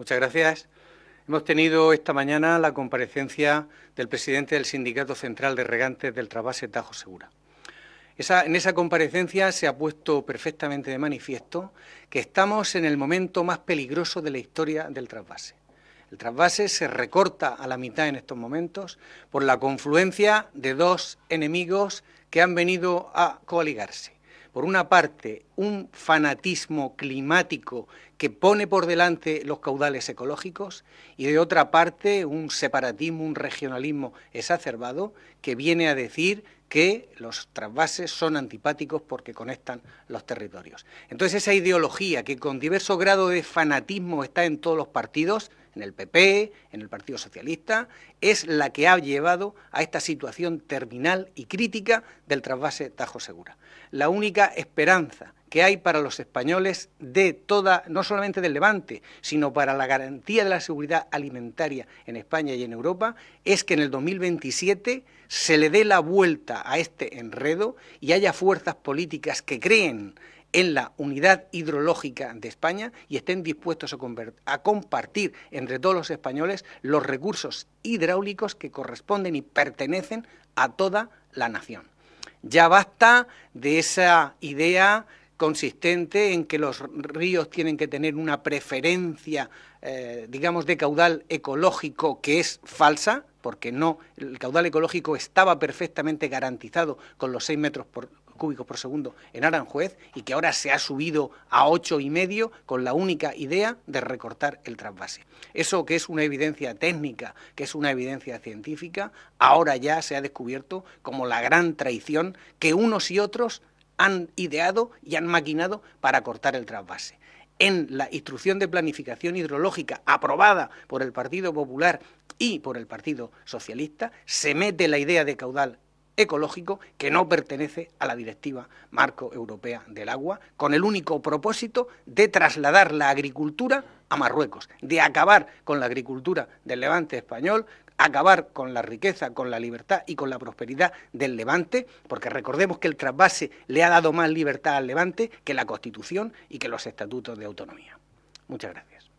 Muchas gracias. Hemos tenido esta mañana la comparecencia del presidente del Sindicato Central de Regantes del Trasvase Tajo Segura. En esa comparecencia se ha puesto perfectamente de manifiesto que estamos en el momento más peligroso de la historia del trasvase. El trasvase se recorta a la mitad en estos momentos por la confluencia de dos enemigos que han venido a coaligarse. Por una parte, un fanatismo climático que pone por delante los caudales ecológicos y de otra parte un separatismo, un regionalismo exacerbado que viene a decir que los trasvases son antipáticos porque conectan los territorios. Entonces esa ideología que con diverso grado de fanatismo está en todos los partidos, en el PP, en el Partido Socialista, es la que ha llevado a esta situación terminal y crítica del trasvase Tajo Segura. La única esperanza que hay para los españoles no solamente del Levante, sino para la garantía de la seguridad alimentaria en España y en Europa, es que en el 2027 se le dé la vuelta a este enredo y haya fuerzas políticas que creen en la unidad hidrológica de España y estén dispuestos a compartir entre todos los españoles los recursos hidráulicos que corresponden y pertenecen a toda la nación. Ya basta de esa idea consistente en que los ríos tienen que tener una preferencia, digamos, de caudal ecológico que es falsa, porque no, el caudal ecológico estaba perfectamente garantizado con los 6 metros cúbicos por segundo en Aranjuez y que ahora se ha subido a 8,5 con la única idea de recortar el trasvase. Eso que es una evidencia técnica, que es una evidencia científica, ahora ya se ha descubierto como la gran traición que unos y otros han ideado y han maquinado para cortar el trasvase. En la instrucción de planificación hidrológica aprobada por el Partido Popular y por el Partido Socialista se mete la idea de caudal ecológico que no pertenece a la Directiva Marco Europea del Agua, con el único propósito de trasladar la agricultura a Marruecos, de acabar con la agricultura del Levante español, acabar con la riqueza, con la libertad y con la prosperidad del Levante, porque recordemos que el trasvase le ha dado más libertad al Levante que la Constitución y que los estatutos de autonomía. Muchas gracias.